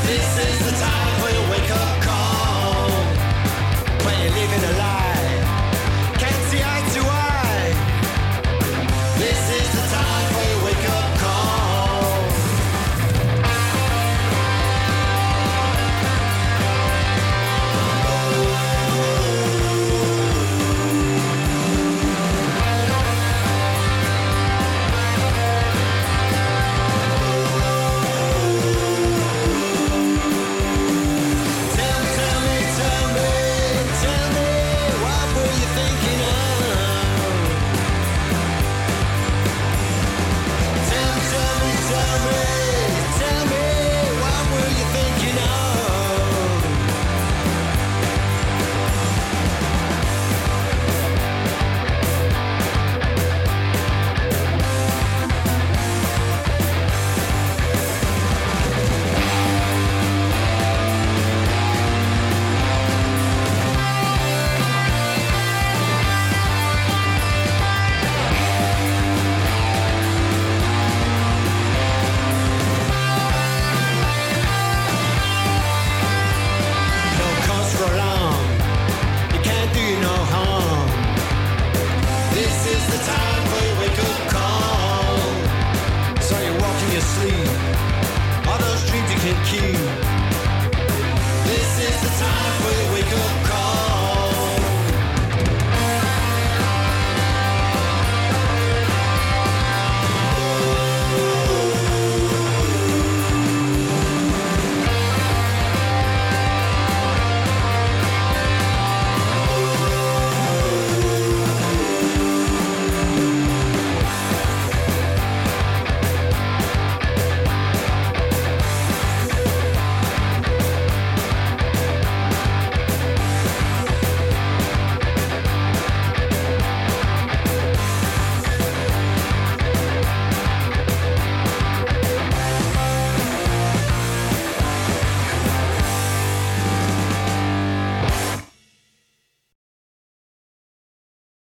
This is the time for your wake-up call. When you're living a lie, can't see eye to eye. This is the time for your wake-up call. Tell me, what were you thinking of? Tell me, what were you thinking of? No cause for alarm, it can't do you no harm. This is the time for your wake-up call. So you're walking your sleep, all those dreams you can't keep. This is the time for your wake-up call.